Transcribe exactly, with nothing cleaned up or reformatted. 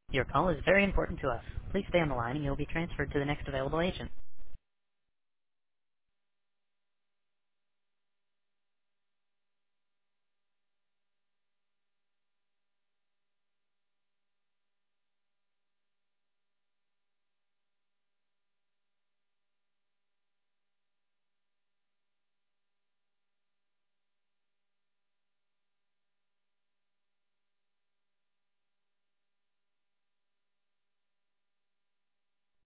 Your call is very important to us. Please stay on the line and you'll be transferred to the next available agent.